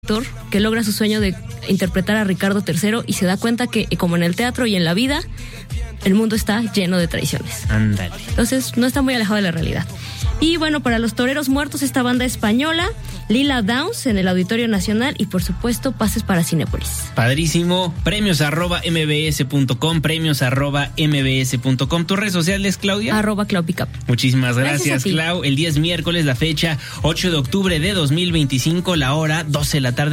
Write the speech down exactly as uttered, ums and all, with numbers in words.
actor que logra su sueño de interpretar a Ricardo tercero y se da cuenta que, como en el teatro y en la vida, el mundo está lleno de traiciones. Ándale. Entonces, no está muy alejado de la realidad. Y bueno, para los toreros muertos, esta banda española, Lila Downs, en el Auditorio Nacional, y por supuesto, pases para Cinépolis. Padrísimo. Premios arroba mbs punto com, premios arroba mbs punto com. ¿Tus redes sociales, Claudia? Arroba Clau Pickup. Muchísimas gracias, Gracias Clau. El día es miércoles, la fecha ocho de octubre de dos mil veinticinco, la hora doce de la tarde.